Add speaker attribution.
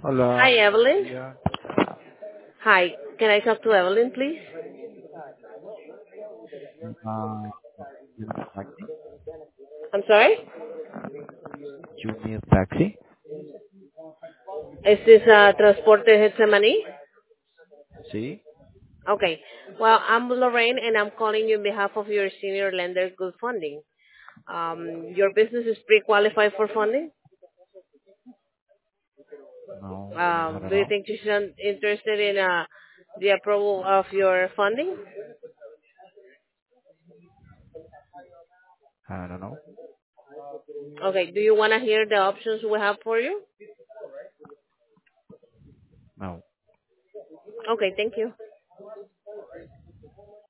Speaker 1: Hola,
Speaker 2: Hi,
Speaker 1: buen
Speaker 2: Evelyn.
Speaker 1: día.
Speaker 2: Hi, can I talk to Evelyn, please?
Speaker 1: Ah, Junior Taxi.
Speaker 2: I'm sorry?
Speaker 1: Junior Taxi.
Speaker 2: Is this Transporte Getsemani?
Speaker 1: Sí.
Speaker 2: Okay. Well, I'm Lorraine, and I'm calling you on behalf of your senior lender, Good Funding. Your business is pre-qualified for funding.
Speaker 1: No, I don't
Speaker 2: Do you
Speaker 1: know.
Speaker 2: think you should interested in the approval of your funding?
Speaker 1: I don't know.
Speaker 2: Okay. Do you want to hear the options we have for you?
Speaker 1: No.
Speaker 2: Okay. Thank you.